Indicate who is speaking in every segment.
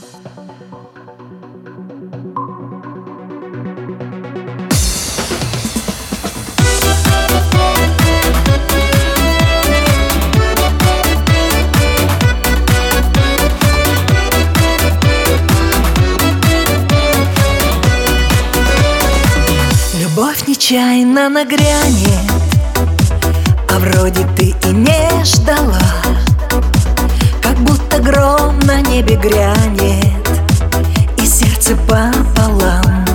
Speaker 1: Любовь нечаянно нагрянет, а вроде ты и не ждала. Как будто гром на небе грянет, и сердце пополам.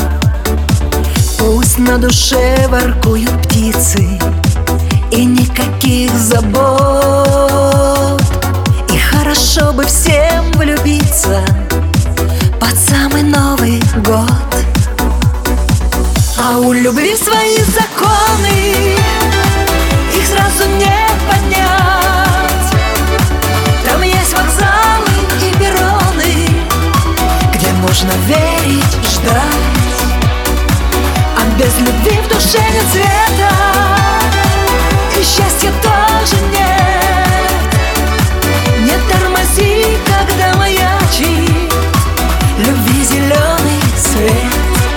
Speaker 1: Пусть на душе воркуют птицы, и никаких забот. И хорошо бы всем влюбиться под самый Новый год. А у любви свои законы, их сразу не понять. Там есть вокзалы и перроны, где нужно верить, ждать. А без любви в душе нет цвета, и счастья тоже нет. Не тормози, когда маячит любви зеленый свет.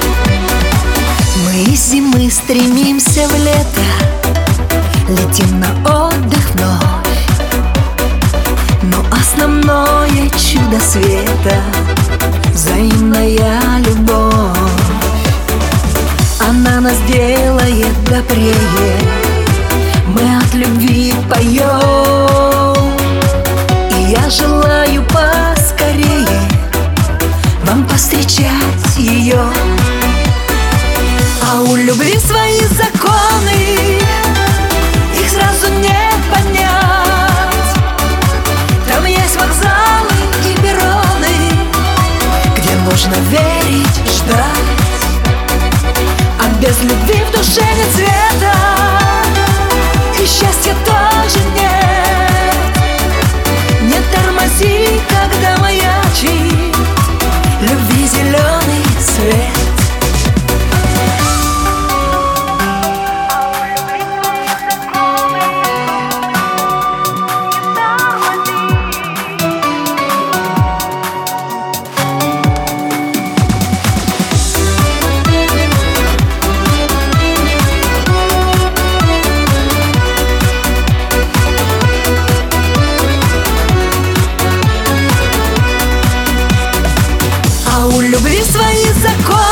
Speaker 1: Мы из зимы стремимся в лето, летим на отдых вновь. Но основное чудо света — взаимная любовь. Она нас делает добрее, мы от любви поем. И я желаю поскорее вам повстречать ее. А у любви свои законы, их сразу не понять. Там есть вокзалы и перроны, где нужно верить, ждать. А без любви в душе нет цвета, и счастья тоже нет. Не тормози, когда маячит любви зеленый свет. У любви свои законы,